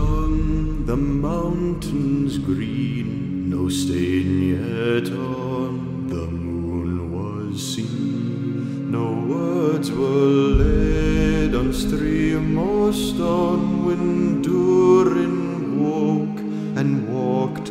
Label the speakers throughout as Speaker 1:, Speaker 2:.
Speaker 1: on the mountains green, no stain yet on the moon was seen. No words were laid on stream or stone when Durin woke and walked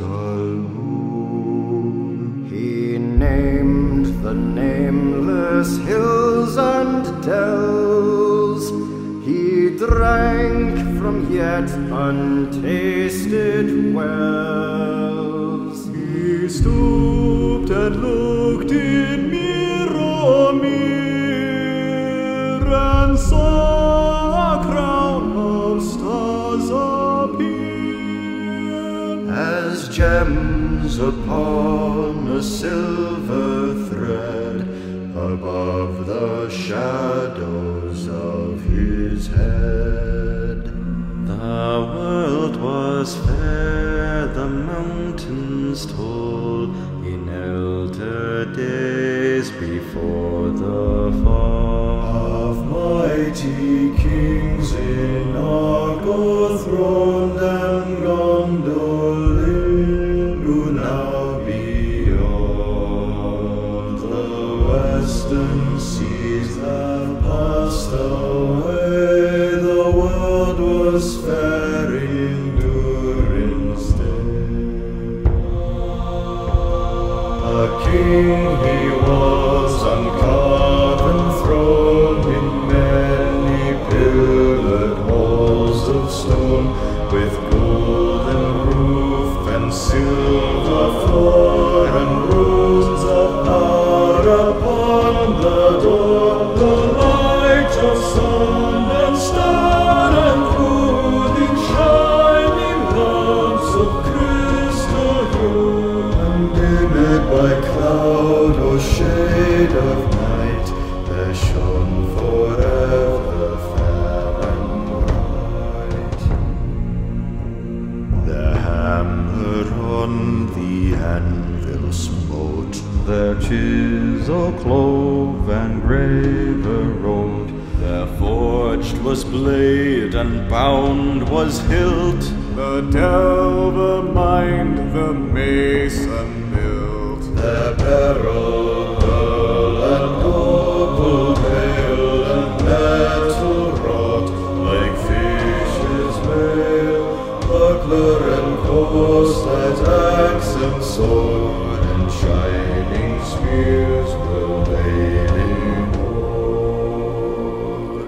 Speaker 1: alone.
Speaker 2: He named the nameless hills and dells. He drank from yet untasted wells.
Speaker 1: He stooped and looked in Mirror and saw a crown of stars appear as gems upon a silver thread above the shadows of his head. The world was fair, the mountains tall, in elder days before the fall of mighty kings in Argo throned and Gondolin, who now beyond the western seas have passed away. The world was fair in Durin's day. A king he was on carven throne in many pillared halls of stone, with golden roof and silver floor and runes of power upon the door. The light of sun and star and moon in shining lamps of crystal hue, undimmed by cloud or shade of night, there shone forever fair and bright. The hammer on the anvil smote, their chisel clove and graver wrote. Their forged was blade and bound was hilt, the delver mined, the mason built. Their beryl and opal veil and metal wrought, like fishes' mail, buckler and corselet, axe and sword, and shining spears were laid in hoard.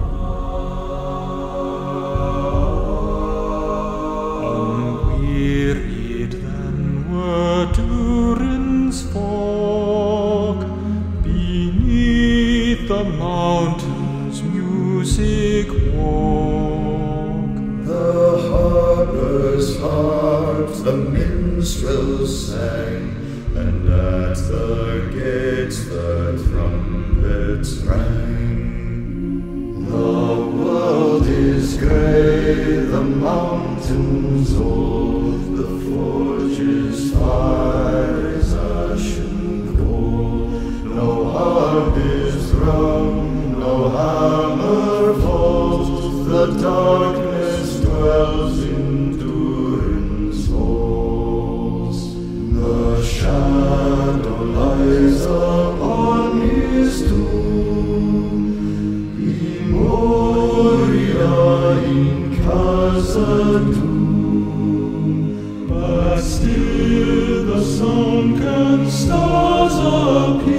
Speaker 1: Unwearied then were Durin's folk, beneath the mountains' music woke. The harper's harps, the minstrels sang, and at the gates the trumpets rang. The world is grey, the mountains old, the forge's fire is ashen cold. No harp is rung, no hammer falls, the darkness dwells in Durin's halls. The shadow lies upon his tomb, Moria in casa doom, but still the sunken stars appear.